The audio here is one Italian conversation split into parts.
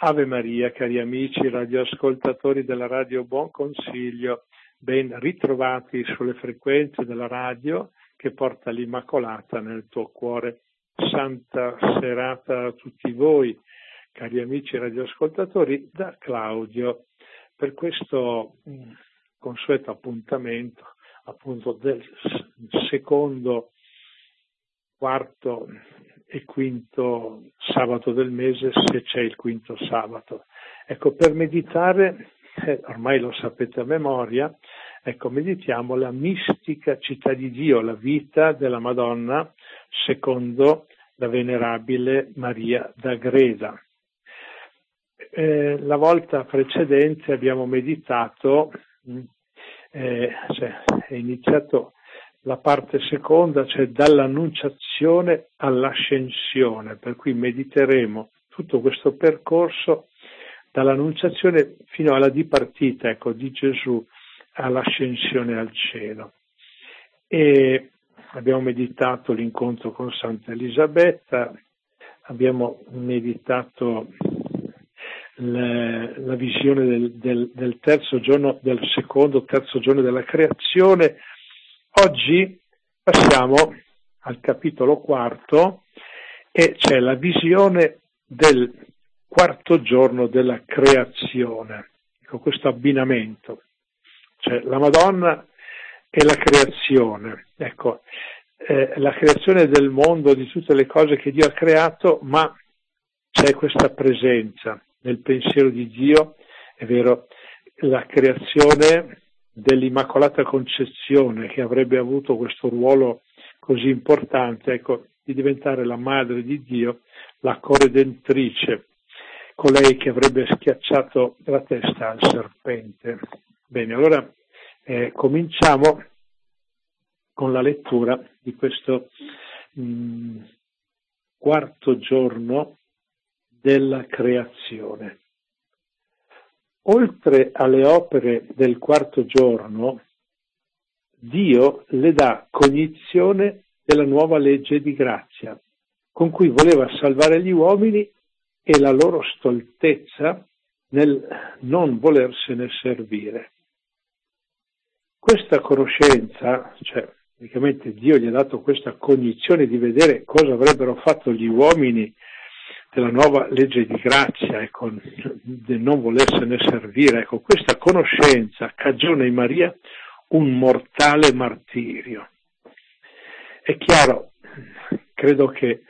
Ave Maria, cari amici radioascoltatori della Radio Buon Consiglio, ben ritrovati sulle frequenze della radio che porta l'Immacolata nel tuo cuore. Santa serata a tutti voi, cari amici radioascoltatori, da Claudio, per questo consueto appuntamento appunto del secondo, quarto e quinto sabato del mese, se c'è il quinto sabato. Ecco, per meditare, ormai lo sapete a memoria, ecco, meditiamo la mistica città di Dio, la vita della Madonna secondo la venerabile Maria d'Agreda. La volta precedente abbiamo meditato, è iniziato la parte seconda, cioè dall'annunciazione all'ascensione, per cui mediteremo tutto questo percorso dall'annunciazione fino alla dipartita, ecco, di Gesù all'ascensione al cielo. E abbiamo meditato l'incontro con Santa Elisabetta, abbiamo meditato la visione del terzo giorno, del secondo, terzo giorno della creazione. Oggi passiamo al capitolo quarto e c'è la visione del quarto giorno della creazione. Ecco, questo abbinamento, cioè la Madonna e la creazione. Ecco, la creazione del mondo, di tutte le cose che Dio ha creato, ma c'è questa presenza nel pensiero di Dio, è vero, la creazione dell'Immacolata Concezione, che avrebbe avuto questo ruolo così importante, ecco, di diventare la madre di Dio, la corredentrice, colei che avrebbe schiacciato la testa al serpente. Bene, allora cominciamo con la lettura di questo quarto giorno della creazione. Oltre alle opere del quarto giorno, Dio le dà cognizione della nuova legge di grazia, con cui voleva salvare gli uomini e la loro stoltezza nel non volersene servire. Questa conoscenza, cioè praticamente Dio gli ha dato questa cognizione di vedere cosa avrebbero fatto gli uomini della nuova legge di grazia, ecco, del non volersene servire. Ecco, questa conoscenza cagiona in Maria un mortale martirio. È chiaro, credo che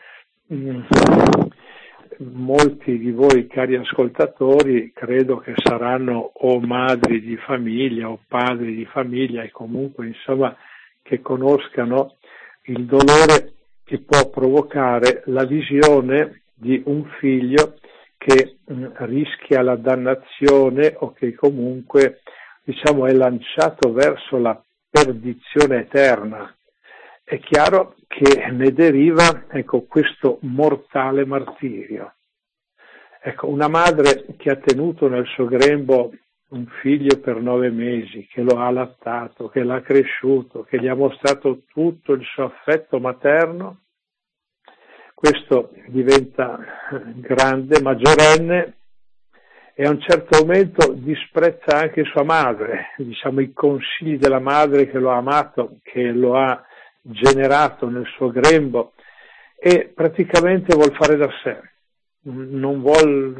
molti di voi, cari ascoltatori, credo che saranno o madri di famiglia o padri di famiglia, e comunque, insomma, che conoscano il dolore che può provocare la visione di un figlio che rischia la dannazione o che comunque, diciamo, è lanciato verso la perdizione eterna. È chiaro che ne deriva, ecco, questo mortale martirio. Ecco, una madre che ha tenuto nel suo grembo un figlio per 9 mesi, che lo ha allattato, che l'ha cresciuto, che gli ha mostrato tutto il suo affetto materno, questo diventa grande, maggiorenne, e a un certo momento disprezza anche sua madre, diciamo i consigli della madre che lo ha amato, che lo ha generato nel suo grembo, e praticamente vuol fare da sé. Non vuol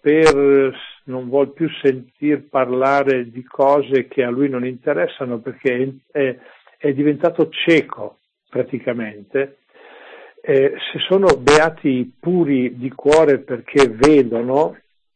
più sentir parlare di cose che a lui non interessano, perché è diventato cieco praticamente. Se sono beati i puri di cuore perché vedono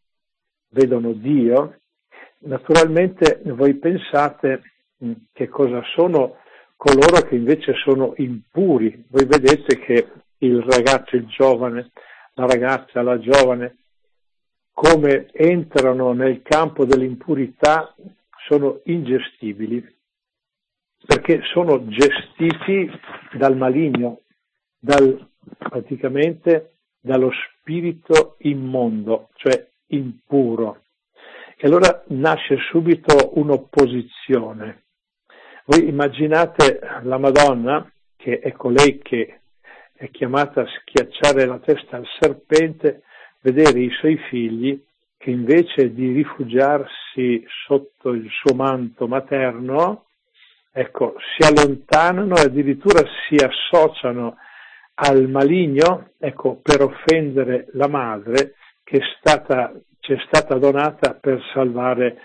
Dio, naturalmente voi pensate che cosa sono coloro che invece sono impuri. Voi vedete che il ragazzo, il giovane, la ragazza, la giovane, come entrano nel campo dell'impurità, sono ingestibili, perché sono gestiti dal maligno, praticamente dallo spirito immondo, cioè impuro. E allora nasce subito un'opposizione. Voi immaginate la Madonna, che è colei che è chiamata a schiacciare la testa al serpente, vedere i suoi figli che invece di rifugiarsi sotto il suo manto materno, ecco, si allontanano e addirittura si associano al maligno, ecco, per offendere la madre che ci è stata donata per salvare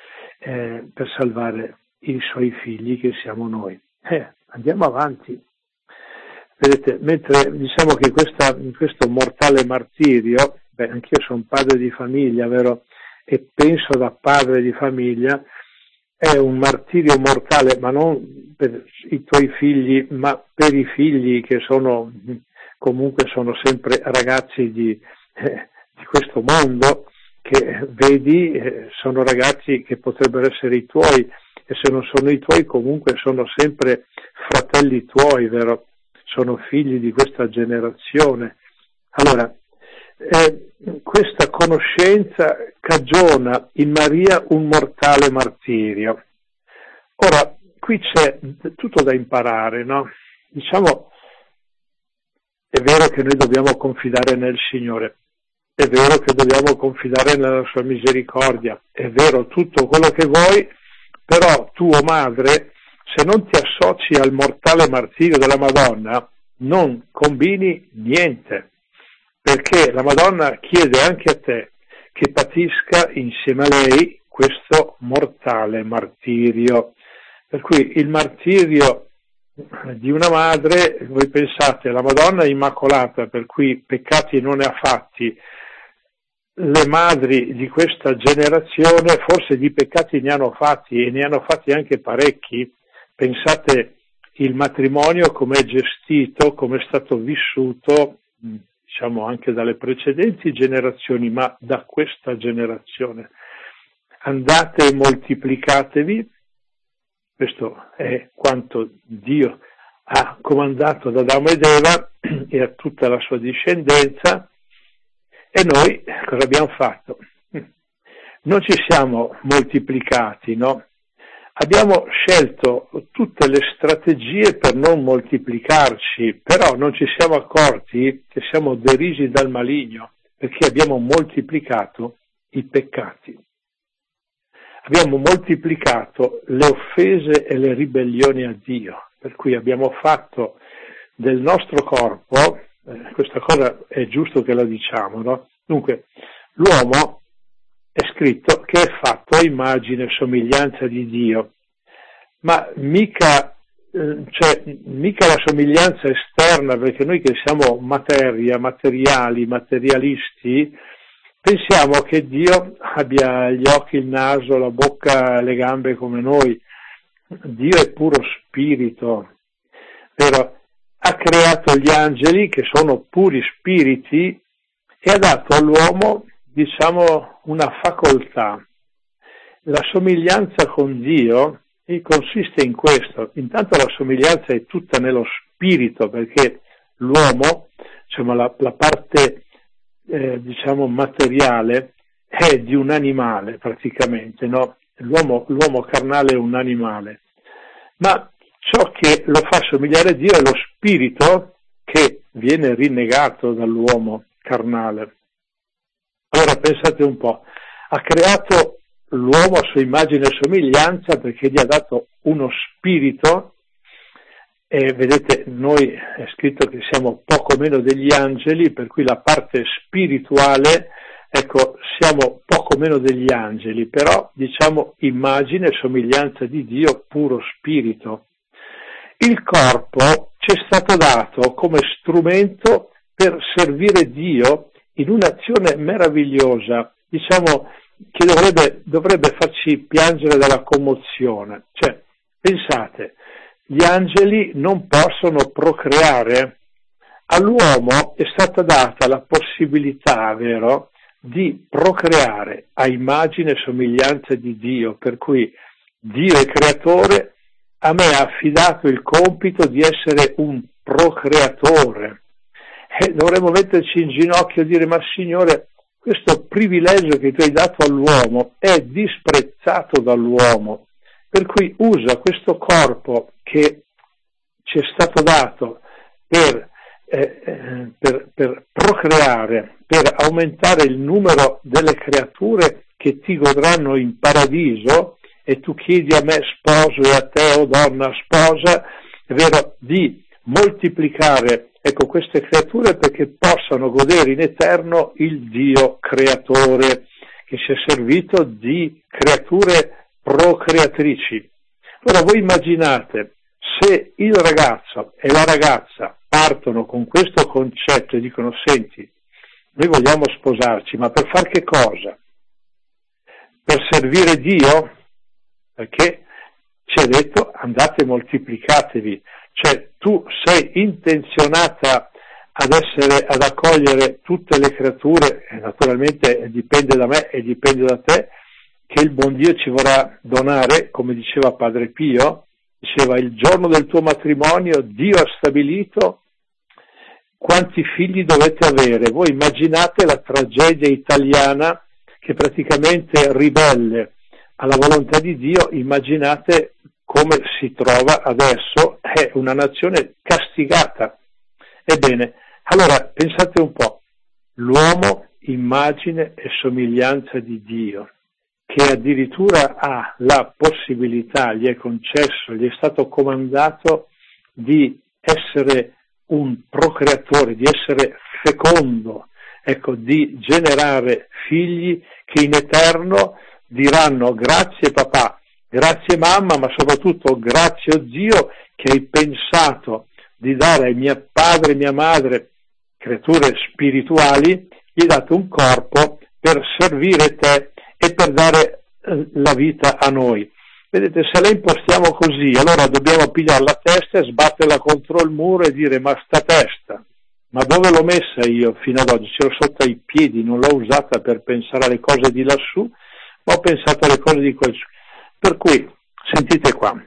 i suoi figli, che siamo noi. Andiamo avanti. Vedete, mentre diciamo che questo mortale martirio, anch'io sono padre di famiglia, vero? E penso da padre di famiglia, è un martirio mortale, ma non per i tuoi figli, ma per i figli che comunque sono sempre ragazzi di questo mondo, che vedi, sono ragazzi che potrebbero essere i tuoi, e se non sono i tuoi comunque sono sempre fratelli tuoi, vero? Sono figli di questa generazione. Allora, questa conoscenza cagiona in Maria un mortale martirio. Ora, qui c'è tutto da imparare, no? Diciamo, è vero che noi dobbiamo confidare nel Signore, è vero che dobbiamo confidare nella sua misericordia, è vero tutto quello che vuoi, però tu, madre, se non ti associ al mortale martirio della Madonna, non combini niente, perché la Madonna chiede anche a te che patisca insieme a lei questo mortale martirio. Per cui il martirio di una madre, voi pensate, la Madonna è immacolata, per cui peccati non ne ha fatti. Le madri di questa generazione forse di peccati ne hanno fatti, e ne hanno fatti anche parecchi. Pensate il matrimonio come è gestito, come è stato vissuto, diciamo anche dalle precedenti generazioni, ma da questa generazione. Andate e moltiplicatevi, questo è quanto Dio ha comandato ad Adamo ed Eva e a tutta la sua discendenza. E noi cosa abbiamo fatto? Non ci siamo moltiplicati, no? Abbiamo scelto tutte le strategie per non moltiplicarci, però non ci siamo accorti che siamo derisi dal maligno, perché abbiamo moltiplicato i peccati. Abbiamo moltiplicato le offese e le ribellioni a Dio, per cui abbiamo fatto del nostro corpo, questa cosa è giusto che la diciamo, no? Dunque, l'uomo è scritto che è fatto a immagine e somiglianza di Dio, ma mica la somiglianza esterna, perché noi che siamo materialisti, pensiamo che Dio abbia gli occhi, il naso, la bocca, le gambe come noi. Dio è puro spirito, vero? Ha creato gli angeli, che sono puri spiriti, e ha dato all'uomo, diciamo, una facoltà. La somiglianza con Dio consiste in questo. Intanto la somiglianza è tutta nello spirito, perché l'uomo, diciamo, la parte diciamo materiale è di un animale praticamente, no? L'uomo carnale è un animale, ma ciò che lo fa somigliare a Dio è lo spirito che viene rinnegato dall'uomo carnale. Allora pensate un po', ha creato l'uomo a sua immagine e somiglianza perché gli ha dato uno spirito, e vedete, noi è scritto che siamo poco meno degli angeli, per cui la parte spirituale, ecco, siamo poco meno degli angeli, però diciamo immagine e somiglianza di Dio, puro spirito. Il corpo ci è stato dato come strumento per servire Dio in un'azione meravigliosa, diciamo, che dovrebbe farci piangere dalla commozione. Cioè, pensate, gli angeli non possono procreare, all'uomo è stata data la possibilità, vero, di procreare a immagine e somiglianza di Dio, per cui Dio è creatore, a me ha affidato il compito di essere un procreatore. E dovremmo metterci in ginocchio e dire: ma Signore, questo privilegio che tu hai dato all'uomo è disprezzato dall'uomo, per cui usa questo corpo che ci è stato dato per procreare, per aumentare il numero delle creature che ti godranno in paradiso, e tu chiedi a me sposo e a te, o donna sposa, è vero, di moltiplicare, ecco, queste creature perché possano godere in eterno il Dio creatore, che si è servito di creature procreatrici. Ora voi immaginate se il ragazzo e la ragazza partono con questo concetto e dicono: senti, noi vogliamo sposarci, ma per far che cosa? Per servire Dio? Perché ci è detto andate e moltiplicatevi, cioè tu sei intenzionata ad accogliere tutte le creature, e naturalmente dipende da me e dipende da te, che il buon Dio ci vorrà donare, come diceva Padre Pio, diceva: il giorno del tuo matrimonio Dio ha stabilito quanti figli dovete avere. Voi immaginate la tragedia italiana, che praticamente ribelle alla volontà di Dio, immaginate come si trova adesso, è una nazione castigata. Ebbene, allora pensate un po', l'uomo immagine e somiglianza di Dio, che addirittura ha la possibilità, gli è concesso, gli è stato comandato di essere un procreatore, di essere fecondo, ecco, di generare figli che in eterno diranno: grazie papà, grazie mamma, ma soprattutto grazie oh Dio che hai pensato di dare ai mio padre e mia madre, creature spirituali, gli hai dato un corpo per servire te e per dare la vita a noi. Vedete, se la impostiamo così, allora dobbiamo pigliare la testa e sbatterla contro il muro e dire: ma sta testa, ma dove l'ho messa io fino ad oggi? Ce l'ho sotto ai piedi, non l'ho usata per pensare alle cose di lassù, ma ho pensato alle cose di quel su. Per cui, sentite qua,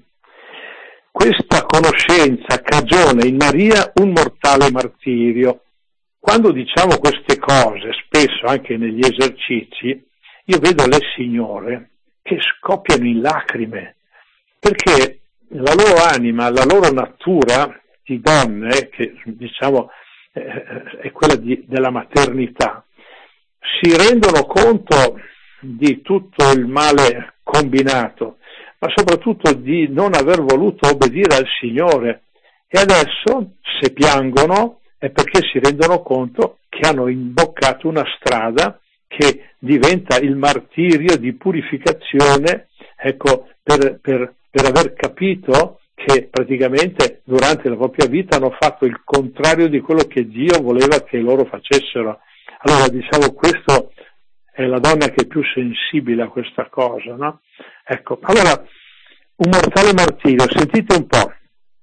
questa conoscenza cagiona in Maria un mortale martirio. Quando diciamo queste cose, spesso anche negli esercizi, io vedo le signore che scoppiano in lacrime, perché la loro anima, la loro natura di donne, che diciamo è quella della maternità, si rendono conto di tutto il male combinato, ma soprattutto di non aver voluto obbedire al Signore, e adesso se piangono è perché si rendono conto che hanno imboccato una strada che diventa il martirio di purificazione, ecco, per aver capito che praticamente durante la propria vita hanno fatto il contrario di quello che Dio voleva che loro facessero. Allora, diciamo, questo è la donna che è più sensibile a questa cosa, no? Ecco, allora, un mortale martirio, sentite un po',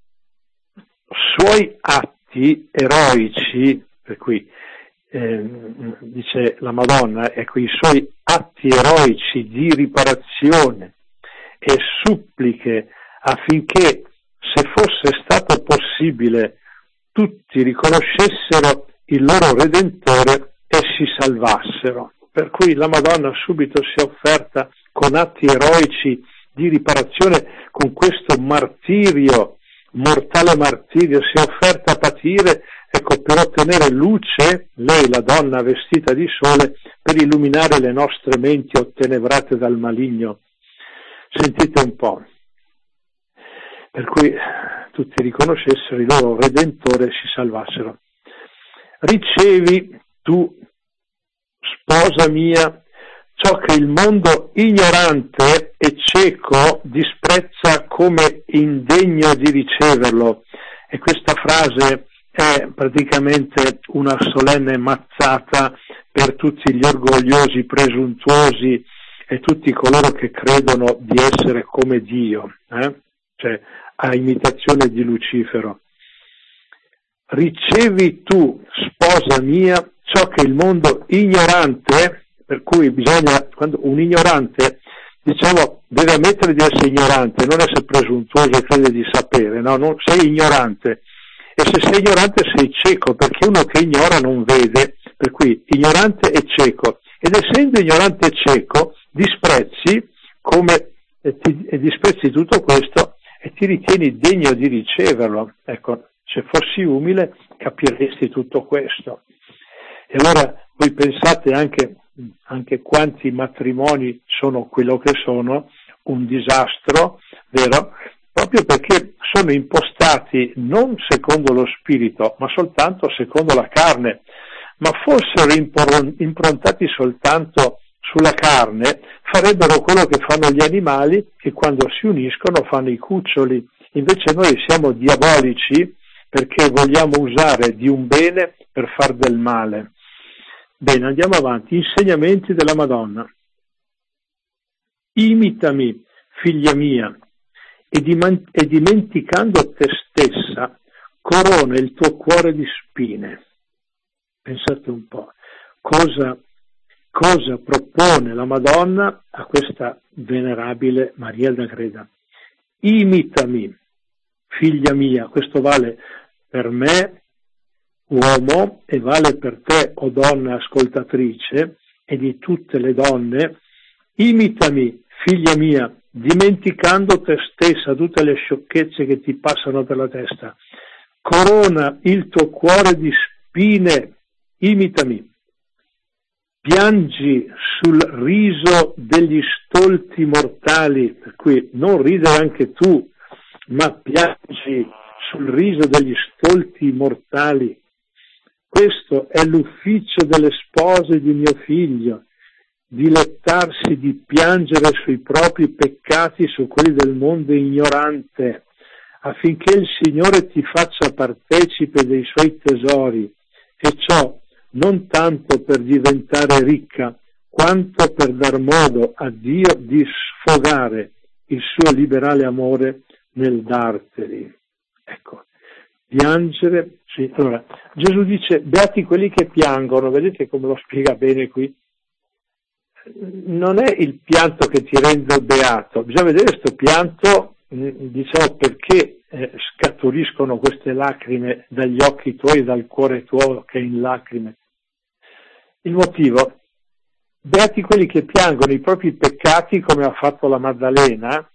suoi atti eroici, per cui dice la Madonna, ecco, i suoi atti eroici di riparazione e suppliche affinché, se fosse stato possibile, tutti riconoscessero il loro Redentore e si salvassero. Per cui la Madonna subito si è offerta con atti eroici di riparazione, con questo martirio, mortale martirio, si è offerta a patire, ecco, per ottenere luce, lei, la donna vestita di sole, per illuminare le nostre menti ottenebrate dal maligno. Sentite un po'. Per cui tutti riconoscessero il loro Redentore e si salvassero. Ricevi tu, sposa mia, ciò che il mondo ignorante e cieco disprezza come indegno di riceverlo. E questa frase è praticamente una solenne mazzata per tutti gli orgogliosi, presuntuosi e tutti coloro che credono di essere come Dio, cioè a imitazione di Lucifero. Ricevi tu, sposa mia, ciò che il mondo ignorante, per cui bisogna, quando un ignorante, diciamo, deve ammettere di essere ignorante, non essere presuntuoso e credere di sapere, no? Non, sei ignorante, e se sei ignorante sei cieco, perché uno che ignora non vede, per cui ignorante e cieco, ed essendo ignorante e cieco disprezzi disprezzi tutto questo e ti ritieni degno di riceverlo. Ecco, se fossi umile capiresti tutto questo. E allora voi pensate anche anche quanti matrimoni sono quello che sono, un disastro, vero? Proprio perché sono impostati non secondo lo spirito, ma soltanto secondo la carne. Ma fossero improntati soltanto sulla carne, farebbero quello che fanno gli animali, che quando si uniscono fanno i cuccioli. Invece noi siamo diabolici perché vogliamo usare di un bene per far del male. Bene, andiamo avanti. Insegnamenti della Madonna. Imitami, figlia mia, e dimenticando te stessa, corona il tuo cuore di spine. Pensate un po', cosa propone la Madonna a questa venerabile Maria d'Agreda. Imitami, figlia mia, questo vale per me, uomo, e vale per te, o donna ascoltatrice, e di tutte le donne. Imitami, figlia mia, dimenticando te stessa, tutte le sciocchezze che ti passano per la testa. Corona il tuo cuore di spine, imitami. Piangi sul riso degli stolti mortali, per cui non ridere anche tu, ma piangi sul riso degli stolti mortali. Questo è l'ufficio delle spose di mio figlio, dilettarsi di piangere sui propri peccati, su quelli del mondo ignorante, affinché il Signore ti faccia partecipe dei suoi tesori, e ciò non tanto per diventare ricca, quanto per dar modo a Dio di sfogare il suo liberale amore nel darteli. Ecco, piangere, sì. Allora, Gesù dice, beati quelli che piangono, vedete come lo spiega bene qui? Non è il pianto che ti rende beato, bisogna vedere questo pianto, diciamo, perché scaturiscono queste lacrime dagli occhi tuoi e dal cuore tuo che è in lacrime. Il motivo, beati quelli che piangono i propri peccati come ha fatto la Maddalena,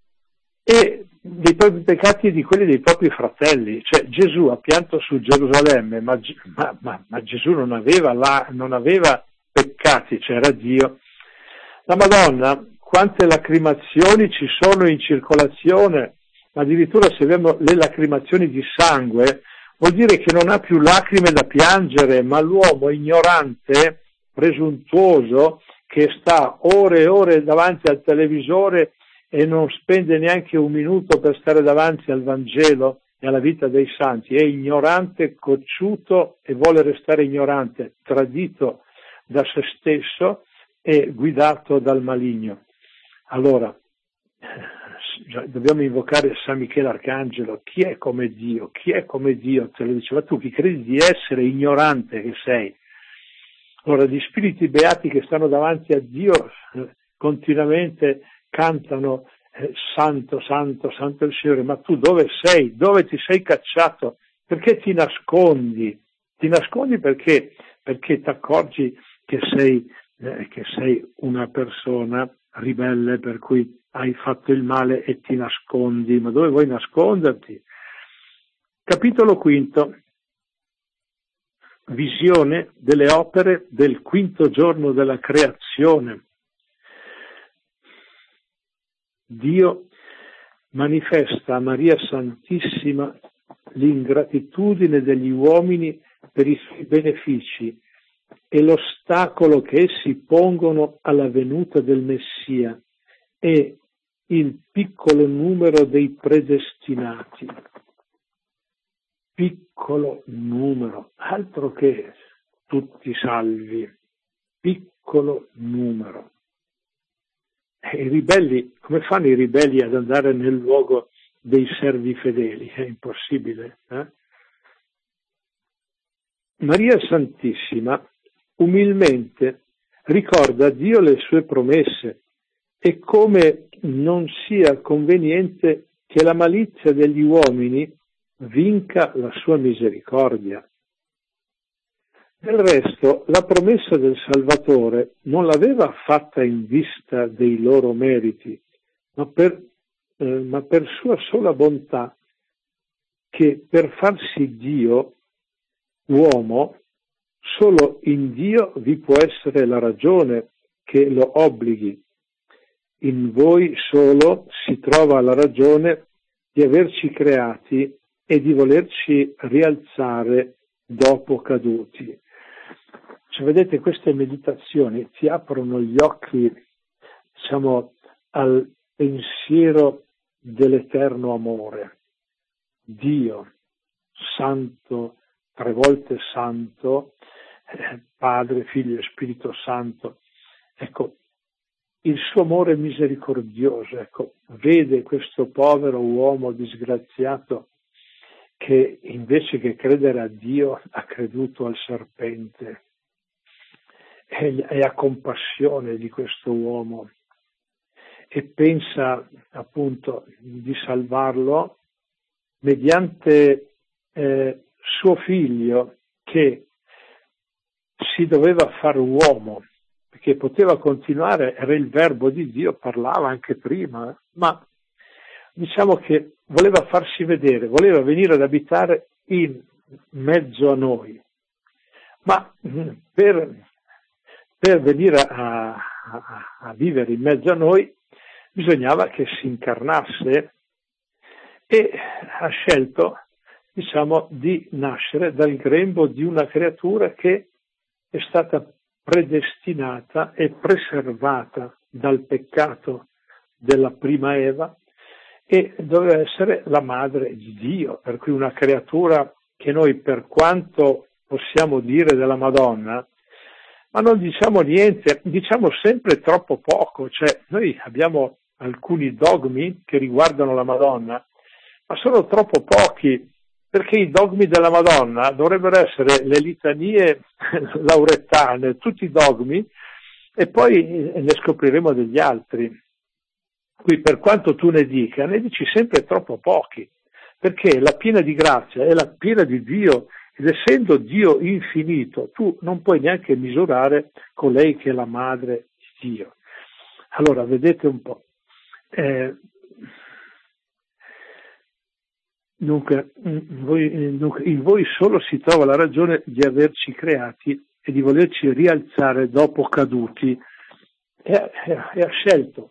e dei propri peccati e di quelli dei propri fratelli. Cioè Gesù ha pianto su Gerusalemme, ma Gesù non aveva peccati, c'era Dio. La Madonna, quante lacrimazioni ci sono in circolazione, ma addirittura se abbiamo le lacrimazioni di sangue, vuol dire che non ha più lacrime da piangere, ma l'uomo ignorante, presuntuoso, che sta ore e ore davanti al televisore e non spende neanche un minuto per stare davanti al Vangelo e alla vita dei santi, è ignorante, cocciuto e vuole restare ignorante, tradito da se stesso e guidato dal maligno. Allora, dobbiamo invocare San Michele Arcangelo. Chi è come Dio? Chi è come Dio? Te lo diceva tu, chi credi di essere ignorante che sei. Allora, gli spiriti beati che stanno davanti a Dio continuamente cantano santo, santo, santo il Signore, ma tu dove sei? Dove ti sei cacciato? Perché ti nascondi? Ti nascondi perché ti accorgi che sei una persona ribelle, per cui hai fatto il male e ti nascondi. Ma dove vuoi nasconderti? Capitolo quinto. Visione delle opere del quinto giorno della creazione. Dio manifesta a Maria Santissima l'ingratitudine degli uomini per i suoi benefici e l'ostacolo che essi pongono alla venuta del Messia e il piccolo numero dei predestinati. Piccolo numero, altro che tutti salvi, piccolo numero. I ribelli, come fanno i ribelli ad andare nel luogo dei servi fedeli? È impossibile. Maria Santissima umilmente ricorda a Dio le sue promesse e come non sia conveniente che la malizia degli uomini vinca la sua misericordia. Del resto, la promessa del Salvatore non l'aveva fatta in vista dei loro meriti, ma per sua sola bontà, che per farsi Dio, uomo, Solo in Dio vi può essere la ragione che lo obblighi. In voi solo si trova la ragione di averci creati e di volerci rialzare dopo caduti. Cioè, vedete, queste meditazioni ti aprono gli occhi, diciamo, al pensiero dell'eterno amore. Dio, santo, 3 volte santo, Padre, Figlio e Spirito Santo. Ecco, il suo amore misericordioso, ecco, vede questo povero uomo disgraziato che invece che credere a Dio ha creduto al serpente e ha compassione di questo uomo e pensa appunto di salvarlo mediante suo figlio che si doveva fare uomo, perché poteva continuare, era il verbo di Dio, parlava anche prima, ma diciamo che voleva farsi vedere, voleva venire ad abitare in mezzo a noi, ma per venire a vivere in mezzo a noi bisognava che si incarnasse e ha scelto, diciamo, di nascere dal grembo di una creatura che è stata predestinata e preservata dal peccato della prima Eva e doveva essere la madre di Dio, per cui una creatura che noi, per quanto possiamo dire della Madonna, ma non diciamo niente, diciamo sempre troppo poco, cioè noi abbiamo alcuni dogmi che riguardano la Madonna, ma sono troppo pochi, perché i dogmi della Madonna dovrebbero essere le litanie lauretane, tutti i dogmi, e poi ne scopriremo degli altri. Qui, per quanto tu ne dica, ne dici sempre troppo pochi, perché la piena di grazia è la piena di Dio, ed essendo Dio infinito, tu non puoi neanche misurare colei che è la madre di Dio. Allora, vedete un po'. Dunque, in voi solo si trova la ragione di averci creati e di volerci rialzare dopo caduti. E ha scelto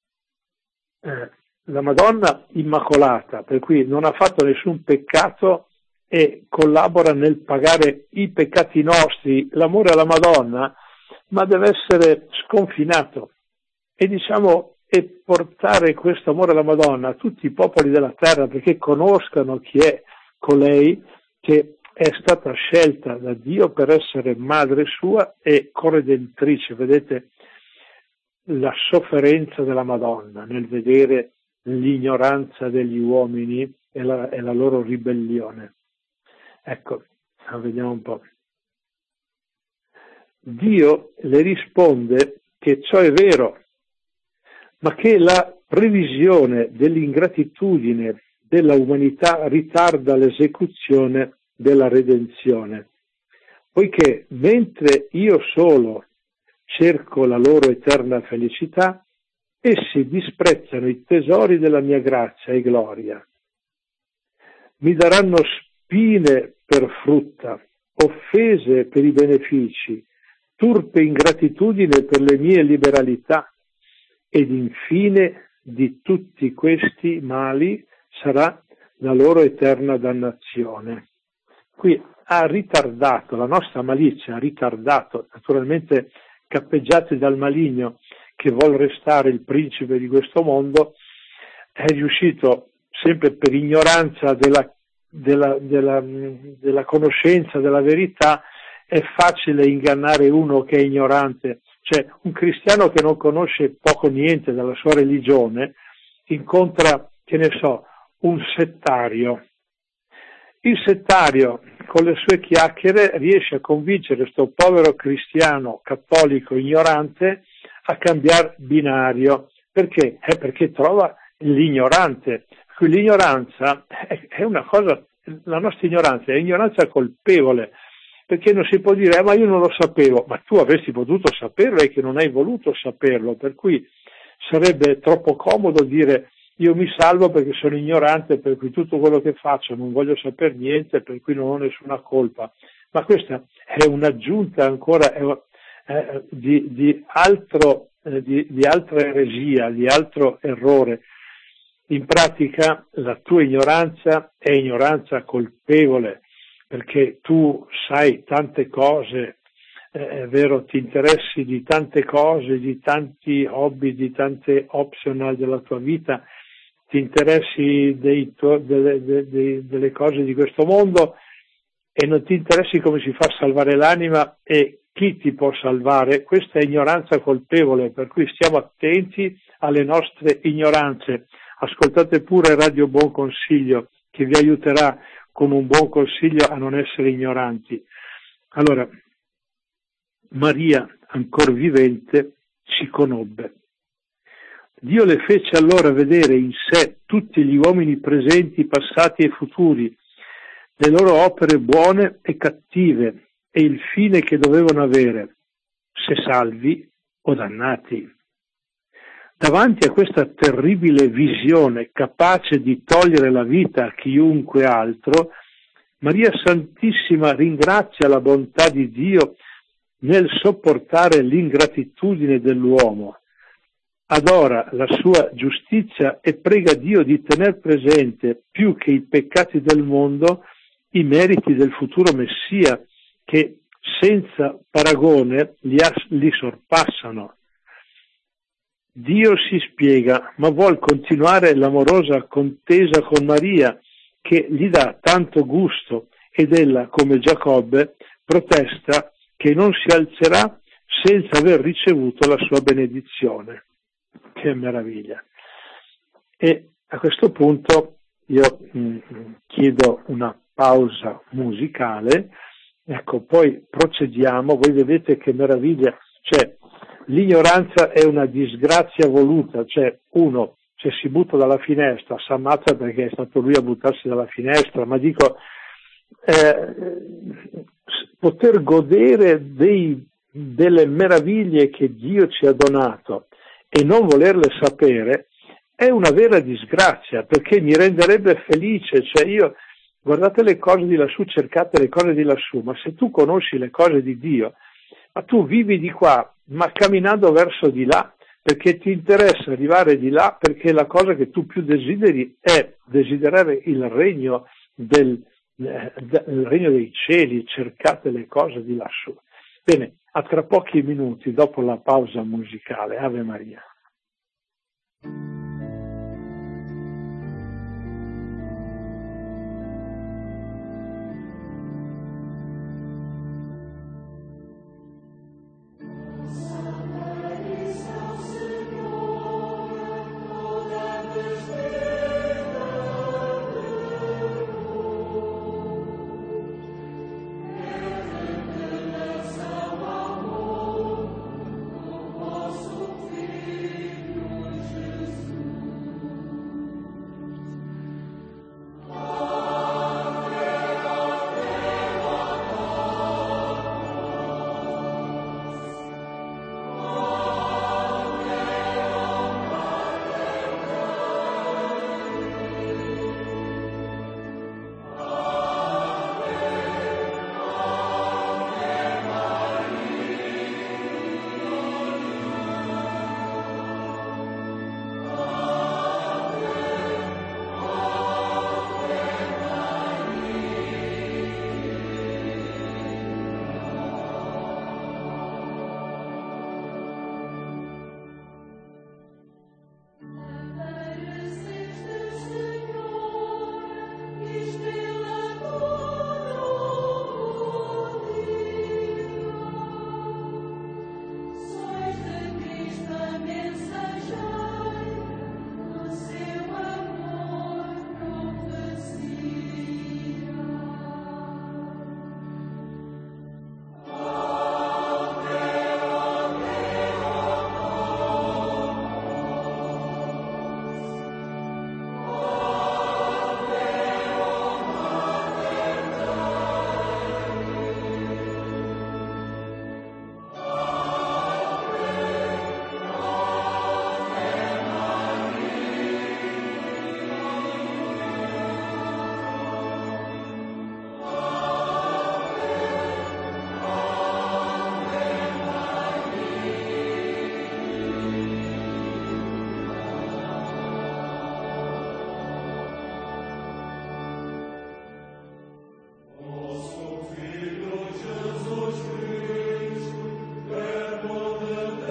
la Madonna Immacolata, per cui non ha fatto nessun peccato e collabora nel pagare i peccati nostri. L'amore alla Madonna, ma deve essere sconfinato e diciamo e portare questo amore alla Madonna a tutti i popoli della terra, perché conoscano chi è colei che è stata scelta da Dio per essere madre sua e corredentrice. Vedete la sofferenza della Madonna nel vedere l'ignoranza degli uomini e la loro ribellione. Ecco, vediamo un po'. Dio le risponde che ciò è vero, ma che la previsione dell'ingratitudine della umanità ritarda l'esecuzione della redenzione, poiché mentre io solo cerco la loro eterna felicità, essi disprezzano i tesori della mia grazia e gloria. Mi daranno spine per frutta, offese per i benefici, turpe ingratitudine per le mie liberalità, ed infine di tutti questi mali sarà la loro eterna dannazione. Qui ha ritardato, la nostra malizia ha ritardato, naturalmente cappeggiati dal maligno che vuol restare il principe di questo mondo, è riuscito sempre per ignoranza della conoscenza della verità. È facile ingannare uno che è ignorante, cioè un cristiano che non conosce poco o niente della sua religione incontra, che ne so, un settario. Il settario con le sue chiacchiere riesce a convincere questo povero cristiano cattolico ignorante a cambiare binario. Perché? Perché trova l'ignorante. L'ignoranza è una cosa, la nostra ignoranza è ignoranza colpevole, perché non si può dire ma io non lo sapevo, ma tu avresti potuto saperlo e che non hai voluto saperlo, per cui sarebbe troppo comodo dire io mi salvo perché sono ignorante, per cui tutto quello che faccio non voglio sapere niente, per cui non ho nessuna colpa. Ma questa è un'aggiunta ancora di altra eresia, di altro errore. In pratica la tua ignoranza è ignoranza colpevole, perché tu sai tante cose, è vero, ti interessi di tante cose, di tanti hobby, di tante optional della tua vita, ti interessi delle cose di questo mondo e non ti interessi come si fa a salvare l'anima e chi ti può salvare. Questa è ignoranza colpevole, per cui stiamo attenti alle nostre ignoranze. Ascoltate pure Radio Buon Consiglio, che vi aiuterà con un buon consiglio a non essere ignoranti. Allora, Maria, ancor vivente, si conobbe. Dio le fece allora vedere in sé tutti gli uomini presenti, passati e futuri, le loro opere buone e cattive e il fine che dovevano avere, se salvi o dannati. Davanti a questa terribile visione, capace di togliere la vita a chiunque altro, Maria Santissima ringrazia la bontà di Dio nel sopportare l'ingratitudine dell'uomo, adora la sua giustizia e prega Dio di tener presente, più che i peccati del mondo, i meriti del futuro Messia, che senza paragone li sorpassano. Dio si spiega, ma vuol continuare l'amorosa contesa con Maria, che gli dà tanto gusto, ed ella, come Giacobbe, protesta che non si alzerà senza aver ricevuto la sua benedizione. Che meraviglia! E a questo punto io chiedo una pausa musicale, ecco, poi procediamo. Voi vedete che meraviglia, cioè l'ignoranza è una disgrazia voluta, cioè uno se si butta dalla finestra si ammazza perché è stato lui a buttarsi dalla finestra, ma dico poter godere delle meraviglie che Dio ci ha donato e non volerle sapere è una vera disgrazia, perché mi renderebbe felice, cioè io, guardate le cose di lassù, cercate le cose di lassù, ma se tu conosci le cose di Dio, ma tu vivi di qua, ma camminando verso di là, perché ti interessa arrivare di là, perché la cosa che tu più desideri è desiderare il regno il regno dei cieli, cercate le cose di lassù. Bene, a tra pochi minuti dopo la pausa musicale. Ave Maria.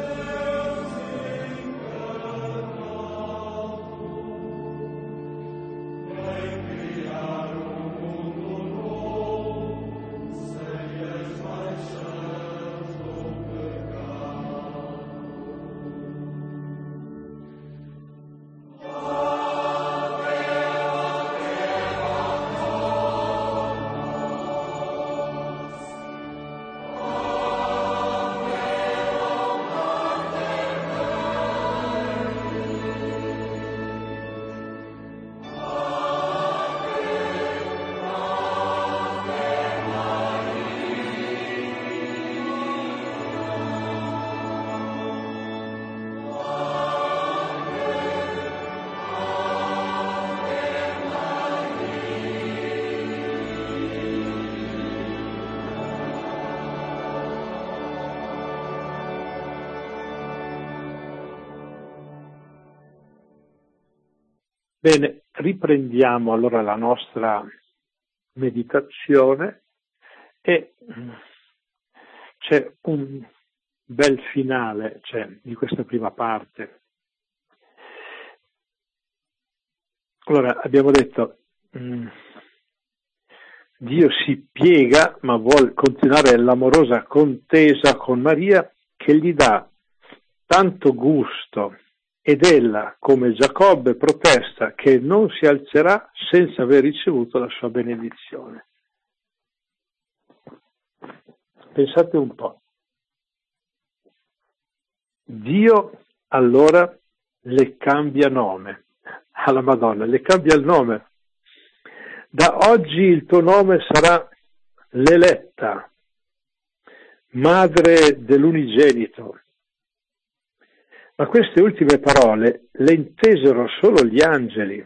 Bene, riprendiamo allora la nostra meditazione e c'è un bel finale di questa prima parte. Allora, abbiamo detto, Dio si piega ma vuole continuare l'amorosa contesa con Maria che gli dà tanto gusto ed ella, come Giacobbe, protesta che non si alzerà senza aver ricevuto la sua benedizione. Pensate un po'. Dio allora le cambia nome alla Madonna, le cambia il nome. Da oggi il tuo nome sarà l'eletta, madre dell'unigenito. Ma queste ultime parole le intesero solo gli angeli.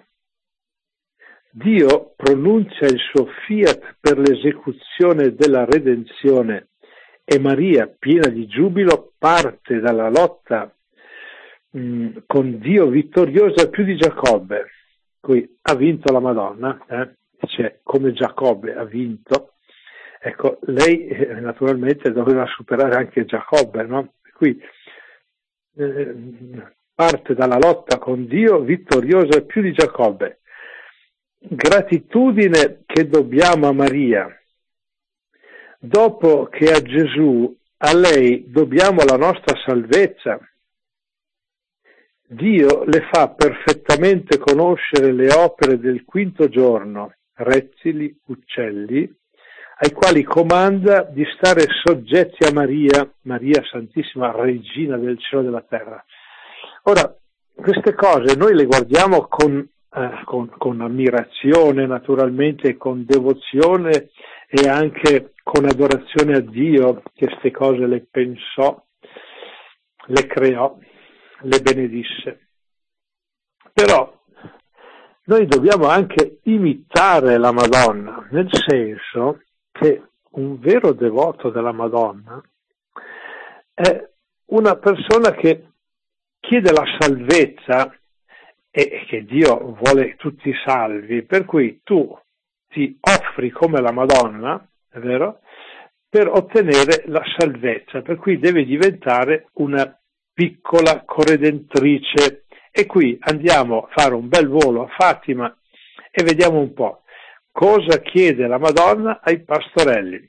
Dio pronuncia il suo fiat per l'esecuzione della redenzione e Maria, piena di giubilo, parte dalla lotta con Dio vittoriosa più di Giacobbe. Qui ha vinto la Madonna, dice come Giacobbe ha vinto. Ecco, lei naturalmente doveva superare anche Giacobbe, no? Qui parte dalla lotta con Dio vittoriosa più di Giacobbe. Gratitudine che dobbiamo a Maria. Dopo che a Gesù, a lei dobbiamo la nostra salvezza. Dio le fa perfettamente conoscere le opere del quinto giorno, rettili, uccelli, ai quali comanda di stare soggetti a Maria, Maria Santissima, Regina del cielo e della terra. Ora, queste cose noi le guardiamo con ammirazione, naturalmente, con devozione e anche con adorazione a Dio, che queste cose le pensò, le creò, le benedisse. Però noi dobbiamo anche imitare la Madonna, nel senso che un vero devoto della Madonna è una persona che chiede la salvezza e che Dio vuole tutti salvi, per cui tu ti offri come la Madonna, è vero, per ottenere la salvezza, per cui devi diventare una piccola corredentrice. E qui andiamo a fare un bel volo a Fatima e vediamo un po' cosa chiede la Madonna ai pastorelli.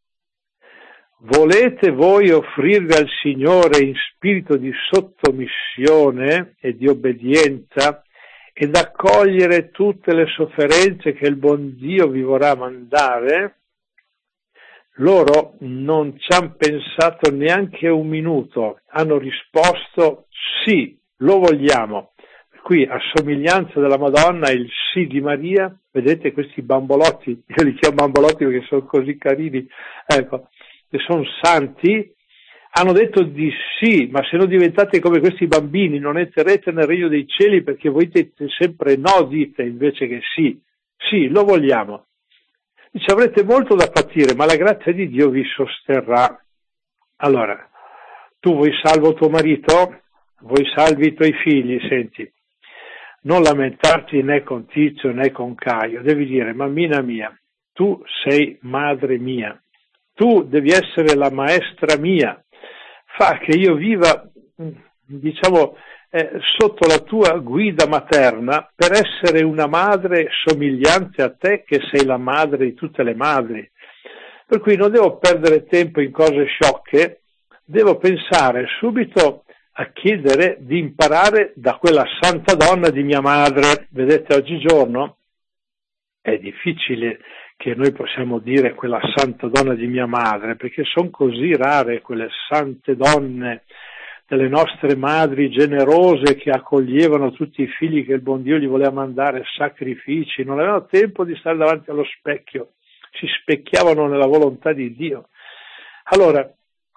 Volete voi offrirvi al Signore in spirito di sottomissione e di obbedienza ed accogliere tutte le sofferenze che il buon Dio vi vorrà mandare? Loro non ci hanno pensato neanche un minuto, hanno risposto sì, lo vogliamo. Qui a somiglianza della Madonna il sì di Maria, vedete questi bambolotti, io li chiamo bambolotti perché sono così carini, ecco, che sono santi, hanno detto di sì, ma se non diventate come questi bambini non entrerete nel regno dei cieli, perché voi dite sempre no, dite invece che sì, sì, lo vogliamo. Dice, avrete molto da patire, ma la grazia di Dio vi sosterrà. Allora, tu vuoi salvo tuo marito? Vuoi salvi i tuoi figli? Senti, non lamentarti né con Tizio né con Caio, devi dire, mammina mia, tu sei madre mia, tu devi essere la maestra mia, fa che io viva diciamo, sotto la tua guida materna per essere una madre somigliante a te, che sei la madre di tutte le madri. Per cui non devo perdere tempo in cose sciocche, devo pensare subito a chiedere di imparare da quella santa donna di mia madre. Vedete, oggigiorno è difficile che noi possiamo dire quella santa donna di mia madre, perché sono così rare quelle sante donne delle nostre madri generose che accoglievano tutti i figli che il buon Dio gli voleva mandare, sacrifici, non avevano tempo di stare davanti allo specchio, si specchiavano nella volontà di Dio. Allora,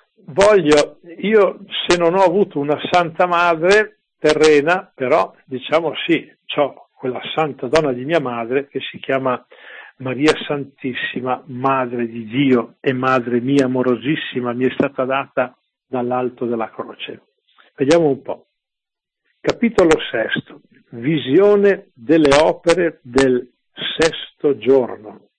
io se non ho avuto una santa madre terrena, però diciamo sì, ho quella santa donna di mia madre che si chiama Maria Santissima, Madre di Dio e Madre mia amorosissima, mi è stata data dall'alto della croce. Vediamo un po'. Capitolo 6. Visione delle opere del 6° giorno.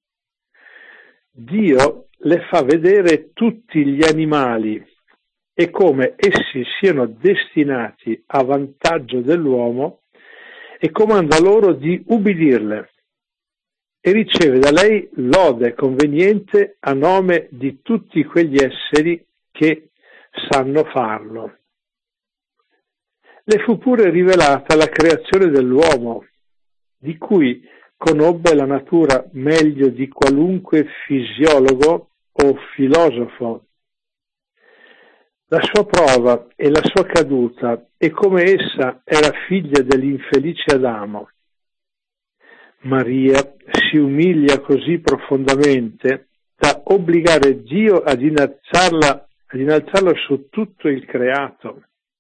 Dio le fa vedere tutti gli animali e come essi siano destinati a vantaggio dell'uomo e comanda loro di ubbidirle e riceve da lei lode conveniente a nome di tutti quegli esseri che sanno farlo. Le fu pure rivelata la creazione dell'uomo, di cui conobbe la natura meglio di qualunque fisiologo o filosofo, la sua prova e la sua caduta e come essa era figlia dell'infelice Adamo. Maria si umilia così profondamente da obbligare Dio ad innalzarla su tutto il creato.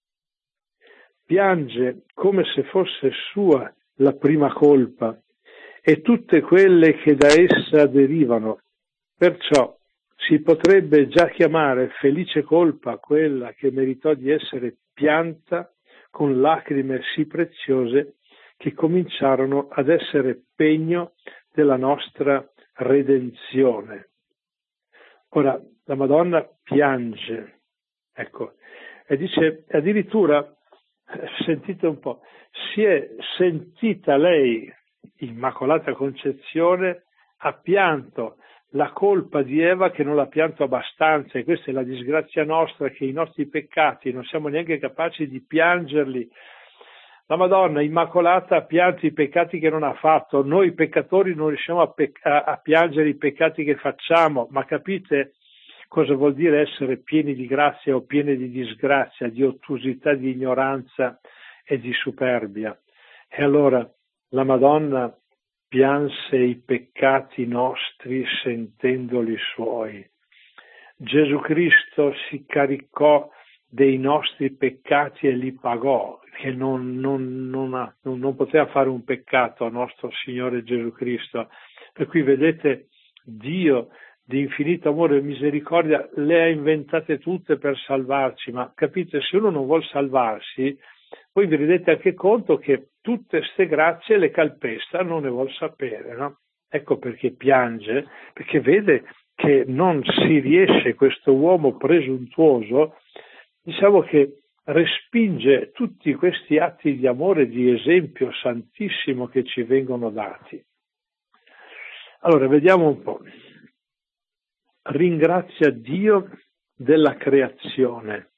Piange come se fosse sua la prima colpa e tutte quelle che da essa derivano. Perciò si potrebbe già chiamare felice colpa quella che meritò di essere pianta con lacrime sì preziose che cominciarono ad essere pegno della nostra redenzione. Ora, la Madonna piange, ecco, e dice addirittura, sentite un po', si è sentita lei, Immacolata Concezione, ha pianto la colpa di Eva che non l'ha pianto abbastanza, e questa è la disgrazia nostra, che i nostri peccati non siamo neanche capaci di piangerli. La Madonna Immacolata ha pianto i peccati che non ha fatto, noi peccatori non riusciamo a piangere i peccati che facciamo, ma capite cosa vuol dire essere pieni di grazia o pieni di disgrazia, di ottusità, di ignoranza e di superbia. E allora la Madonna pianse i peccati nostri sentendoli suoi. Gesù Cristo si caricò dei nostri peccati e li pagò, che non poteva fare un peccato a nostro Signore Gesù Cristo. Per cui vedete, Dio di infinito amore e misericordia le ha inventate tutte per salvarci, ma capite, se uno non vuol salvarsi, voi vi rendete anche conto che tutte ste grazie le calpesta, non ne vuol sapere, no? Ecco perché piange, perché vede che non si riesce, questo uomo presuntuoso, diciamo che respinge tutti questi atti di amore, di esempio santissimo che ci vengono dati. Allora, vediamo un po'. Ringrazia Dio della creazione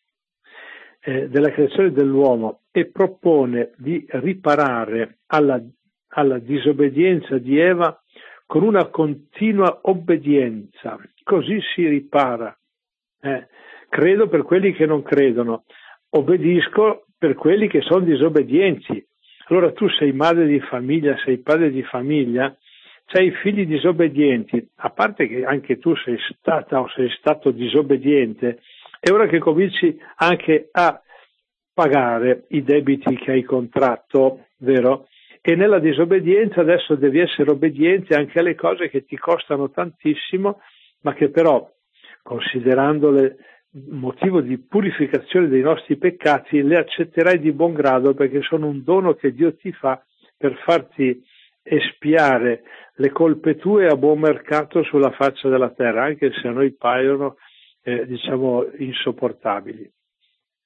dell'uomo e propone di riparare alla disobbedienza di Eva con una continua obbedienza. Così si ripara. Credo per quelli che non credono, obbedisco per quelli che sono disobbedienti. Allora tu sei madre di famiglia, sei padre di famiglia, c'hai figli disobbedienti, a parte che anche tu sei stata o sei stato disobbediente, è ora che cominci anche a pagare i debiti che hai contratto, vero? E nella disobbedienza adesso devi essere obbediente anche alle cose che ti costano tantissimo, ma che però, considerandole motivo di purificazione dei nostri peccati, le accetterai di buon grado, perché sono un dono che Dio ti fa per farti espiare le colpe tue a buon mercato sulla faccia della terra, anche se a noi paiono insopportabili.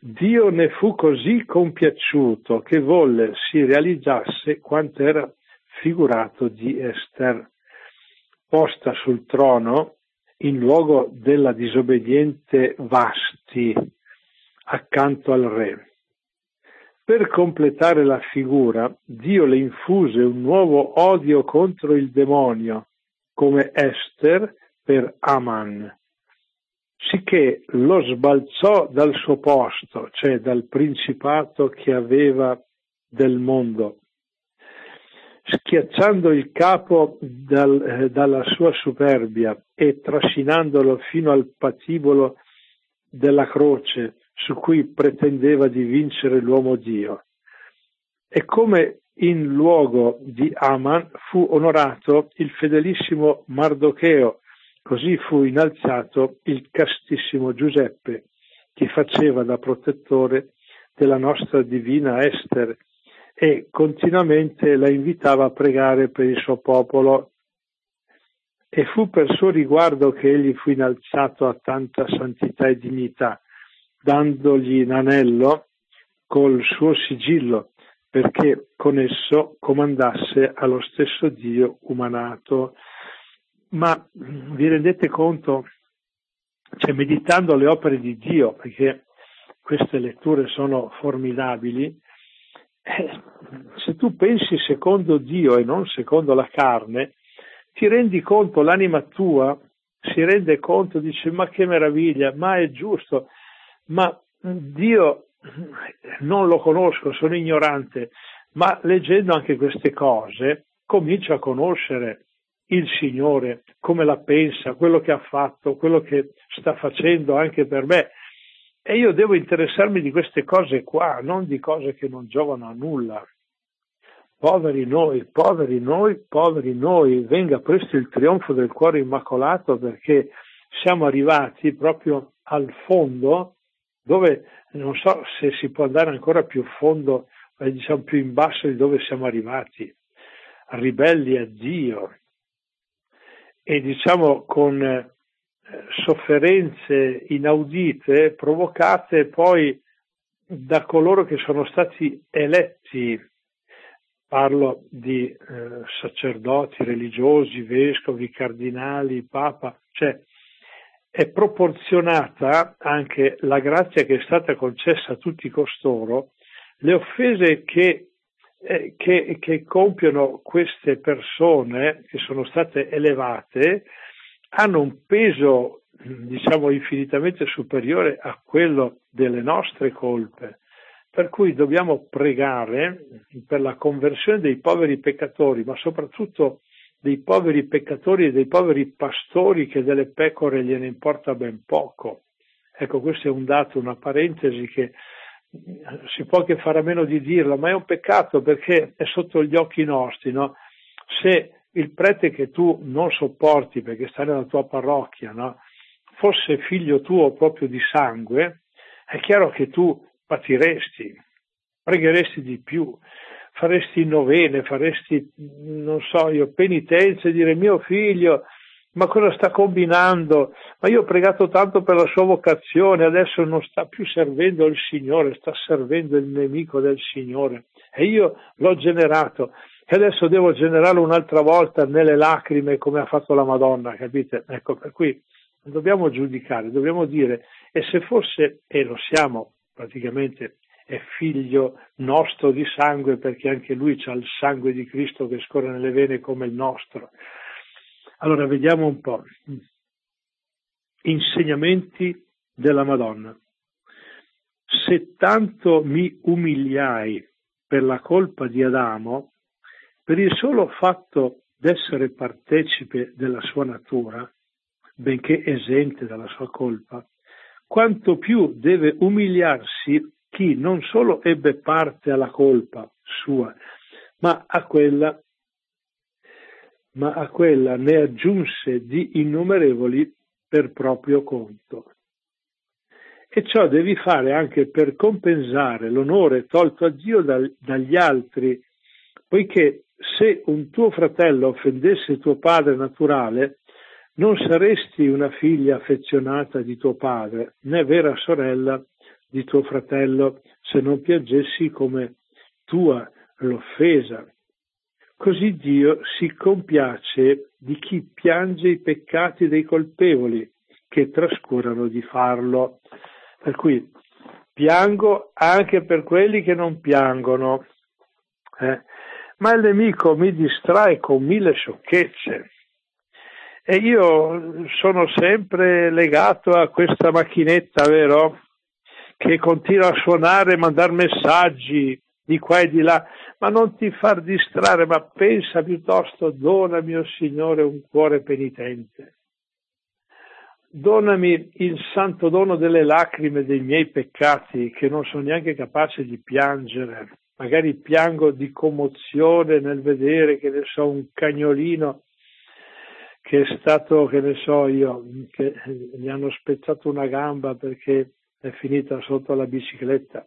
Dio ne fu così compiaciuto che volle si realizzasse quanto era figurato di Ester, posta sul trono in luogo della disobbediente Vasti, accanto al re. Per completare la figura, Dio le infuse un nuovo odio contro il demonio, come Ester per Aman, sicché lo sbalzò dal suo posto, cioè dal principato che aveva del mondo, schiacciando il capo dalla sua superbia e trascinandolo fino al patibolo della croce su cui pretendeva di vincere l'uomo Dio. E come in luogo di Aman fu onorato il fedelissimo Mardocheo, così fu innalzato il castissimo Giuseppe, che faceva da protettore della nostra divina Ester e continuamente la invitava a pregare per il suo popolo. E fu per suo riguardo che egli fu innalzato a tanta santità e dignità, dandogli un anello col suo sigillo, perché con esso comandasse allo stesso Dio umanato. Ma vi rendete conto, cioè meditando le opere di Dio, perché queste letture sono formidabili, se tu pensi secondo Dio e non secondo la carne, ti rendi conto, l'anima tua si rende conto, dice ma che meraviglia, ma è giusto, ma Dio non lo conosco, sono ignorante, ma leggendo anche queste cose comincio a conoscere il Signore, come la pensa, quello che ha fatto, quello che sta facendo anche per me. E io devo interessarmi di queste cose qua, non di cose che non giovano a nulla. Poveri noi, poveri noi, poveri noi, venga presto il trionfo del cuore immacolato, perché siamo arrivati proprio al fondo, dove non so se si può andare ancora più fondo, diciamo più in basso di dove siamo arrivati, ribelli a Dio e diciamo con sofferenze inaudite provocate poi da coloro che sono stati eletti. Parlo di sacerdoti religiosi, vescovi, cardinali, papa, cioè è proporzionata anche la grazia che è stata concessa a tutti costoro, le offese che compiono queste persone che sono state elevate hanno un peso, diciamo, infinitamente superiore a quello delle nostre colpe. Per cui dobbiamo pregare per la conversione dei poveri peccatori, ma soprattutto dei poveri peccatori e dei poveri pastori che delle pecore gliene importa ben poco. Ecco, questo è un dato, una parentesi che si può che fare a meno di dirlo, ma è un peccato perché è sotto gli occhi nostri, no? Se il prete che tu non sopporti perché sta nella tua parrocchia, no, fosse figlio tuo proprio di sangue, è chiaro che tu patiresti, pregheresti di più, faresti novene, faresti, non so io, penitenze, dire mio figlio, ma cosa sta combinando? Ma io ho pregato tanto per la sua vocazione, adesso non sta più servendo il Signore, sta servendo il nemico del Signore. E io l'ho generato, e adesso devo generarlo un'altra volta nelle lacrime come ha fatto la Madonna, capite? Ecco, per cui non dobbiamo giudicare, dobbiamo dire, e se fosse, e lo siamo praticamente, è figlio nostro di sangue, perché anche lui ha il sangue di Cristo che scorre nelle vene come il nostro. Allora vediamo un po'. Insegnamenti della Madonna. Se tanto mi umiliai per la colpa di Adamo, per il solo fatto d'essere partecipe della sua natura, benché esente dalla sua colpa, quanto più deve umiliarsi chi non solo ebbe parte alla colpa sua, ma a quella ne aggiunse di innumerevoli per proprio conto. E ciò devi fare anche per compensare l'onore tolto a Dio dagli altri, poiché se un tuo fratello offendesse tuo padre naturale, non saresti una figlia affezionata di tuo padre, né vera sorella di tuo fratello se non piangessi come tua l'offesa. Così Dio si compiace di chi piange i peccati dei colpevoli che trascurano di farlo. Per cui piango anche per quelli che non piangono, ma il nemico mi distrae con 1000 sciocchezze e io sono sempre legato a questa macchinetta, vero? Che continua a suonare e mandare messaggi di qua e di là, ma non ti far distrarre, ma pensa piuttosto: donami, o Signore, un cuore penitente. Donami il santo dono delle lacrime dei miei peccati, che non sono neanche capace di piangere. Magari piango di commozione nel vedere, che ne so, un cagnolino che è stato, che ne so io, che gli hanno spezzato una gamba perché è finita sotto la bicicletta.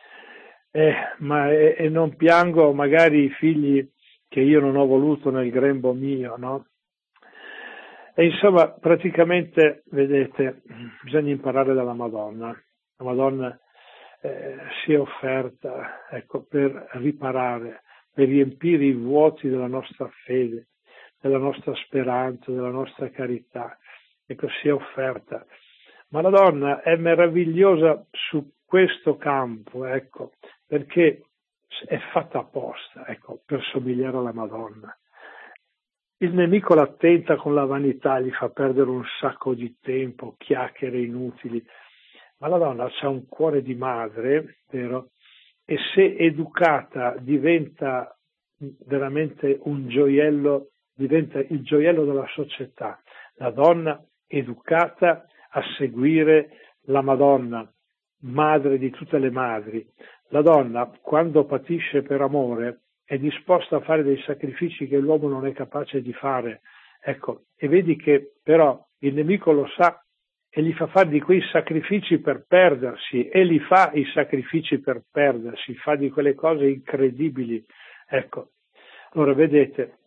Ma non piango magari i figli che io non ho voluto nel grembo mio, no? E insomma, praticamente, vedete, bisogna imparare dalla Madonna. La Madonna si è offerta, ecco, per riparare, per riempire i vuoti della nostra fede, della nostra speranza, della nostra carità. Ecco, si è offerta. Ma la donna è meravigliosa su questo campo, ecco, perché è fatta apposta, ecco, per somigliare alla Madonna. Il nemico la tenta con la vanità, gli fa perdere un sacco di tempo, chiacchiere inutili, ma la donna ha un cuore di madre, vero? E se educata diventa veramente un gioiello, diventa il gioiello della società. La donna educata a seguire la Madonna, madre di tutte le madri. La donna, quando patisce per amore, è disposta a fare dei sacrifici che l'uomo non è capace di fare. Ecco, e vedi che però il nemico lo sa e gli fa fare di quei sacrifici per perdersi, e li fa i sacrifici per perdersi, fa di quelle cose incredibili. Ecco, allora vedete,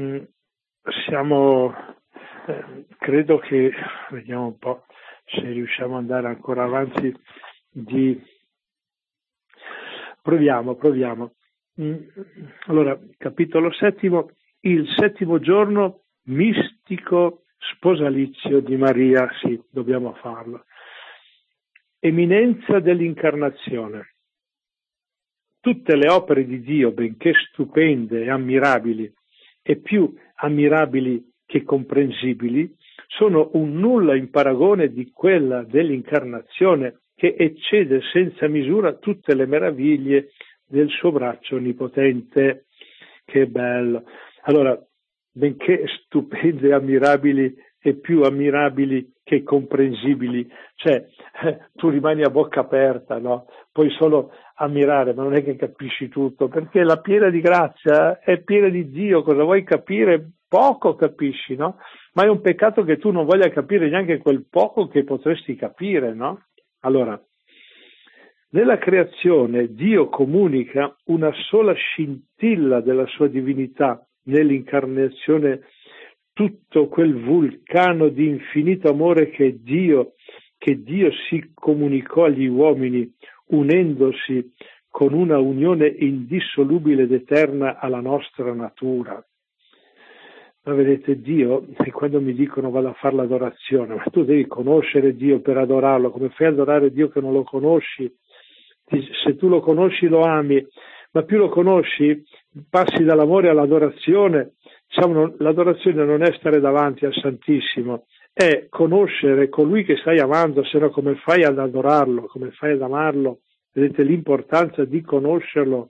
credo che, vediamo un po' se riusciamo ad andare ancora avanti, proviamo. Allora, capitolo 7, il 7° giorno mistico sposalizio di Maria, sì, dobbiamo farlo. Eminenza dell'incarnazione. Tutte le opere di Dio, benché stupende e ammirabili, e più ammirabili che comprensibili, sono un nulla in paragone di quella dell'incarnazione, che eccede senza misura tutte le meraviglie del suo braccio onnipotente. Che bello! Allora, benché stupende e ammirabili e più ammirabili che comprensibili, cioè tu rimani a bocca aperta, no? Puoi solo ammirare, ma non è che capisci tutto, perché la piena di grazia è piena di Dio. Cosa vuoi capire? Poco capisci, no? Ma è un peccato che tu non voglia capire neanche quel poco che potresti capire, no? Allora, nella creazione Dio comunica una sola scintilla della sua divinità, nell'incarnazione tutto quel vulcano di infinito amore che Dio si comunicò agli uomini, unendosi con una unione indissolubile ed eterna alla nostra natura. Ma vedete, Dio, e quando mi dicono vado a fare l'adorazione, ma tu devi conoscere Dio per adorarlo. Come fai ad adorare Dio che non lo conosci? Se tu lo conosci lo ami, ma più lo conosci passi dall'amore all'adorazione. Diciamo, l'adorazione non è stare davanti al Santissimo, è conoscere colui che stai amando, se no come fai ad adorarlo, come fai ad amarlo? Vedete l'importanza di conoscerlo,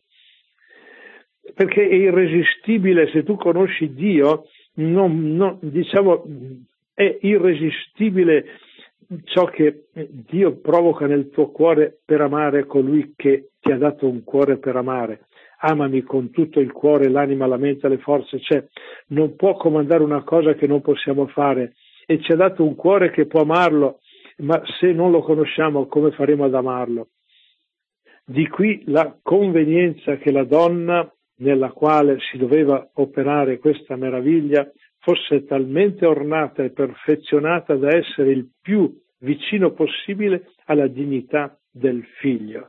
perché è irresistibile. Se tu conosci Dio, diciamo, è irresistibile ciò che Dio provoca nel tuo cuore per amare colui che ti ha dato un cuore per amare. Amami con tutto il cuore, l'anima, la mente, le forze. Cioè, non può comandare una cosa che non possiamo fare, e ci ha dato un cuore che può amarlo, ma se non lo conosciamo come faremo ad amarlo? Di qui la convenienza che la donna nella quale si doveva operare questa meraviglia fosse talmente ornata e perfezionata da essere il più vicino possibile alla dignità del Figlio.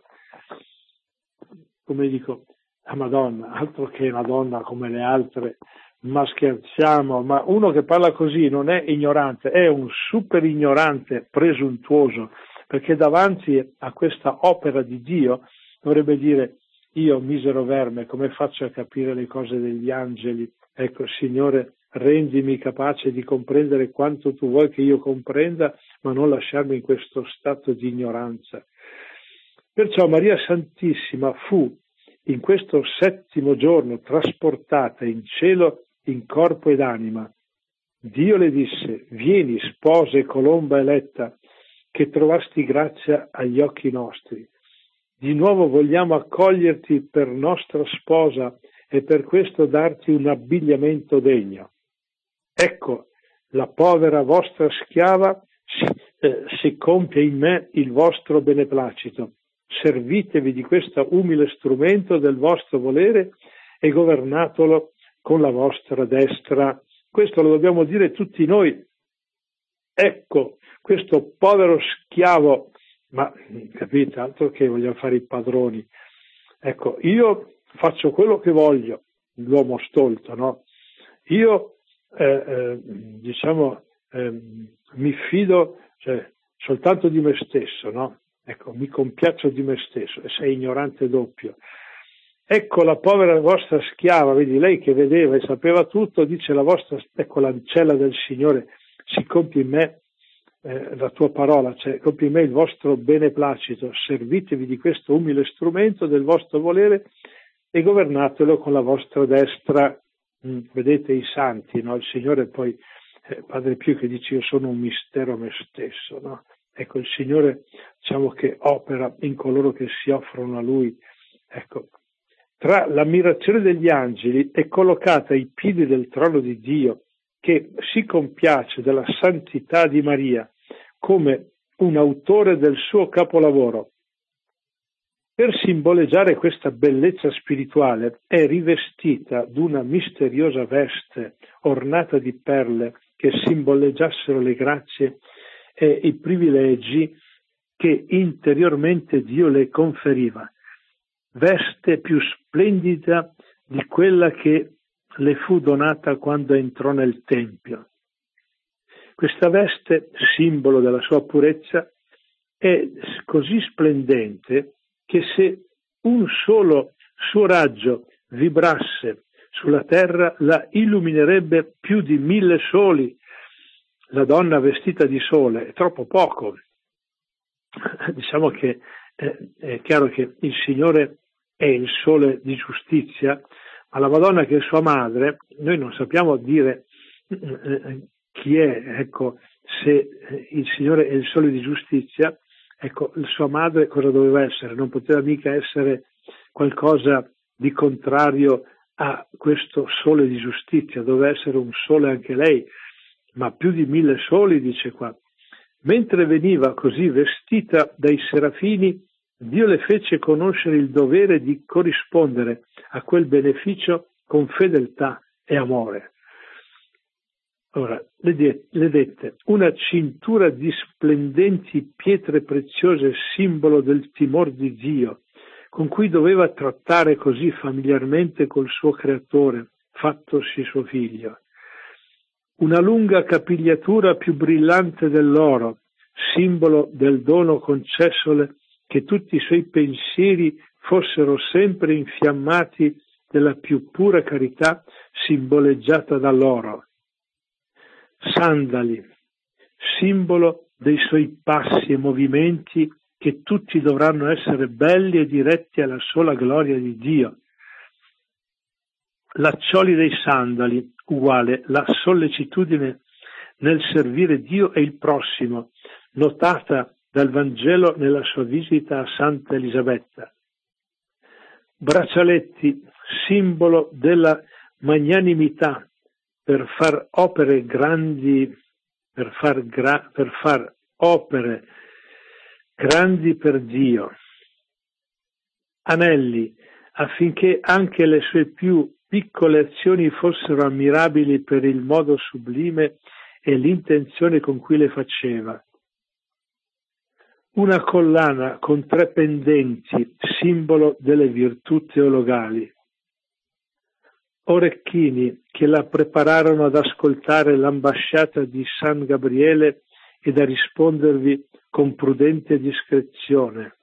Come dico, la Madonna, altro che una donna come le altre, ma scherziamo, ma uno che parla così non è ignorante, è un super ignorante presuntuoso, perché davanti a questa opera di Dio dovrebbe dire: io, misero verme, come faccio a capire le cose degli angeli? Ecco, Signore, rendimi capace di comprendere quanto tu vuoi che io comprenda, ma non lasciarmi in questo stato di ignoranza. Perciò Maria Santissima fu in questo 7° giorno trasportata in cielo in corpo ed anima. Dio le disse: vieni, sposa e colomba eletta, che trovasti grazia agli occhi nostri. Di nuovo vogliamo accoglierti per nostra sposa e per questo darti un abbigliamento degno. Ecco, la povera vostra schiava si compie in me il vostro beneplacito. Servitevi di questo umile strumento del vostro volere e governatelo con la vostra destra. Questo lo dobbiamo dire tutti noi. Ecco, questo povero schiavo, ma capite, altro che vogliamo fare i padroni. Ecco, io faccio quello che voglio, l'uomo stolto, no? Io, mi fido, soltanto di me stesso, no? Ecco, mi compiaccio di me stesso e sei ignorante doppio. Ecco la povera vostra schiava, vedi, lei che vedeva e sapeva tutto, dice ecco l'ancella del Signore, si compie in me la tua parola, compie in me il vostro beneplacito, servitevi di questo umile strumento del vostro volere e governatelo con la vostra destra. Vedete i santi, no? Il Signore poi, Padre Pio che dice: io sono un mistero a me stesso, no? Ecco, il Signore, diciamo, che opera in coloro che si offrono a Lui. Ecco, tra l'ammirazione degli angeli è collocata ai piedi del trono di Dio, che si compiace della santità di Maria come un autore del suo capolavoro. Per simboleggiare questa bellezza spirituale è rivestita d'una misteriosa veste ornata di perle che simboleggiassero le grazie e i privilegi che interiormente Dio le conferiva. Veste più splendida di quella che le fu donata quando entrò nel Tempio. Questa veste, simbolo della sua purezza, è così splendente che se un solo suo raggio vibrasse sulla terra la illuminerebbe più di 1000 soli. La donna vestita di sole è troppo poco. Diciamo che è chiaro che il Signore è il sole di giustizia, ma la Madonna, che è sua madre, noi non sappiamo dire chi è, ecco, se il Signore è il sole di giustizia. Ecco, sua madre cosa doveva essere? Non poteva mica essere qualcosa di contrario a questo sole di giustizia, doveva essere un sole anche lei, ma più di 1000 soli, dice qua. Mentre veniva così vestita dai serafini, Dio le fece conoscere il dovere di corrispondere a quel beneficio con fedeltà e amore. Ora, le dette una cintura di splendenti pietre preziose, simbolo del timor di Dio, con cui doveva trattare così familiarmente col suo creatore, fattosi suo figlio. Una lunga capigliatura più brillante dell'oro, simbolo del dono concessole, che tutti i suoi pensieri fossero sempre infiammati della più pura carità, simboleggiata dall'oro. Sandali, simbolo dei suoi passi e movimenti, che tutti dovranno essere belli e diretti alla sola gloria di Dio. Laccioli dei sandali, uguale la sollecitudine nel servire Dio e il prossimo, notata dal Vangelo nella sua visita a Santa Elisabetta. Braccialetti, simbolo della magnanimità, per far opere grandi, per far opere grandi per Dio. Anelli, affinché anche le sue più piccole azioni fossero ammirabili per il modo sublime e l'intenzione con cui le faceva. una collana con 3 pendenti, simbolo delle virtù teologali, orecchini che la prepararono ad ascoltare l'ambasciata di San Gabriele ed a rispondervi con prudente discrezione,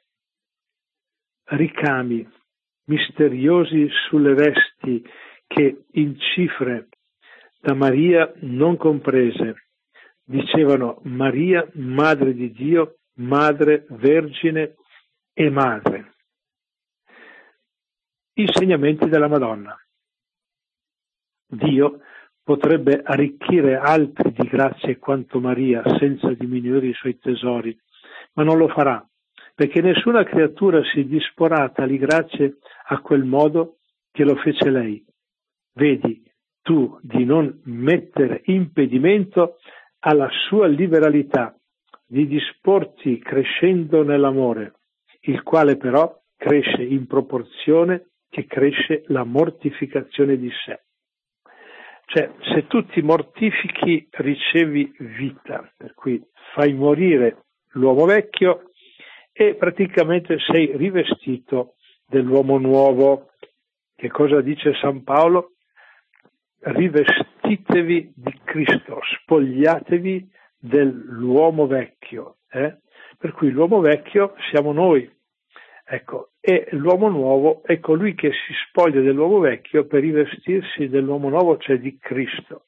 ricami misteriosi sulle vesti che in cifre da Maria non comprese dicevano Maria, Madre di Dio, Madre, Vergine e Madre. Insegnamenti della Madonna. Dio potrebbe arricchire altri di grazie quanto Maria senza diminuire i suoi tesori, ma non lo farà, perché nessuna creatura si disporrà a tali grazie a quel modo che lo fece lei. Vedi tu di non mettere impedimento alla sua liberalità, di disporti crescendo nell'amore, il quale però cresce in proporzione che cresce la mortificazione di sé. Cioè, se tu ti mortifichi ricevi vita, per cui fai morire l'uomo vecchio e praticamente sei rivestito dell'uomo nuovo. Che cosa dice San Paolo? Rivestitevi di Cristo, spogliatevi dell'uomo vecchio. Per cui l'uomo vecchio siamo noi. Ecco, e l'uomo nuovo è colui che si spoglia dell'uomo vecchio per rivestirsi dell'uomo nuovo, cioè di Cristo.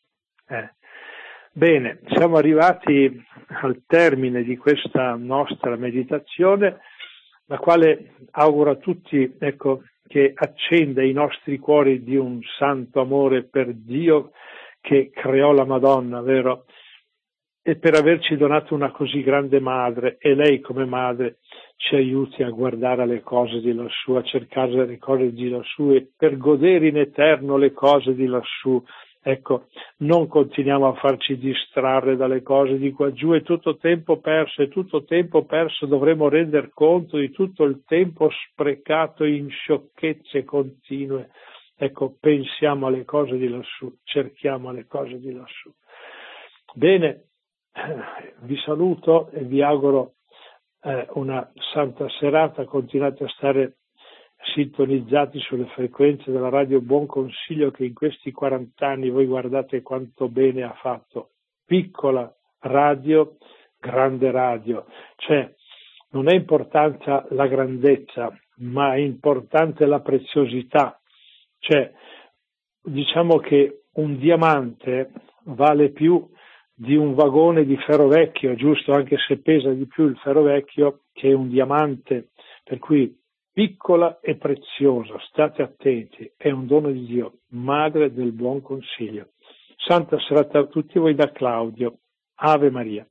Bene, siamo arrivati al termine di questa nostra meditazione, la quale auguro a tutti, ecco, che accenda i nostri cuori di un santo amore per Dio che creò la Madonna, vero? E per averci donato una così grande madre, e lei come madre ci aiuti a guardare le cose di lassù, a cercare le cose di lassù e per godere in eterno le cose di lassù. Ecco, non continuiamo a farci distrarre dalle cose di qua giù, è tutto tempo perso, dovremo render conto di tutto il tempo sprecato in sciocchezze continue. Ecco, pensiamo alle cose di lassù, cerchiamo le cose di lassù. Bene, vi saluto e vi auguro una santa serata, continuate a stare sintonizzati sulle frequenze della radio Buon Consiglio che in questi 40 anni voi guardate quanto bene ha fatto. Piccola radio, grande radio, cioè non è importante la grandezza, ma è importante la preziosità, cioè diciamo che un diamante vale più di un vagone di ferro vecchio, giusto, anche se pesa di più il ferro vecchio che un diamante, per cui piccola e preziosa, state attenti, è un dono di Dio, madre del buon consiglio. Santa serata a tutti voi da Claudio. Ave Maria.